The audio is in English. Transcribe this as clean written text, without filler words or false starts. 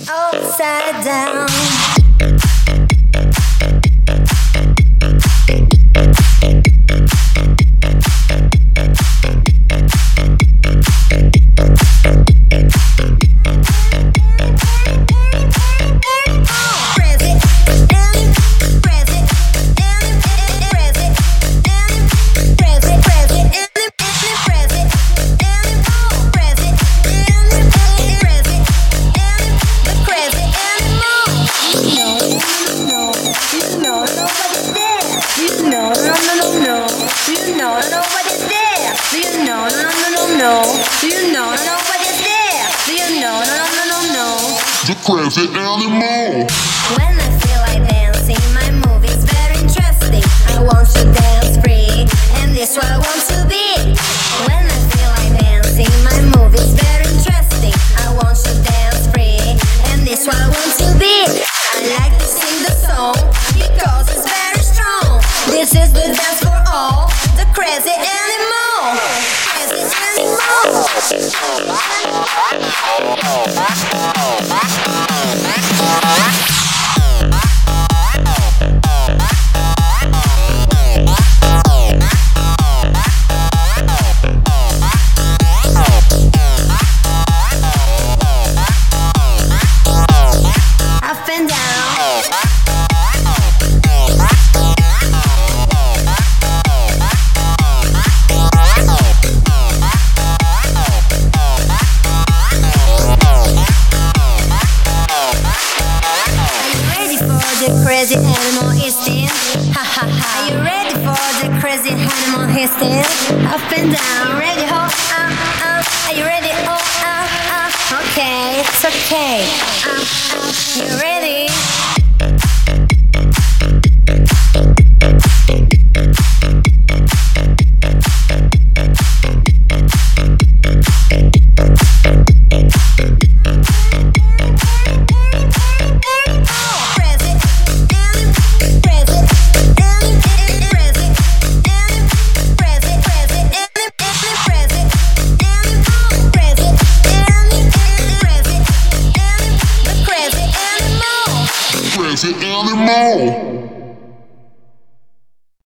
upside down. The crazy animal. When I feel like dancing, my move is very interesting. I want to dance free, and this what I want to be. When I feel like dancing, my move is very interesting. I want to dance free, and this what I want to be. I like to sing the song because it's very strong. This is the dance for all, the crazy animal. Crazy animal. Up and down. The crazy animal instinct. Ha ha ha. Are you ready for the crazy animal instinct? Up and down, ready, ho, Are you ready? Oh, okay, it's okay. You ready? Crazy animal.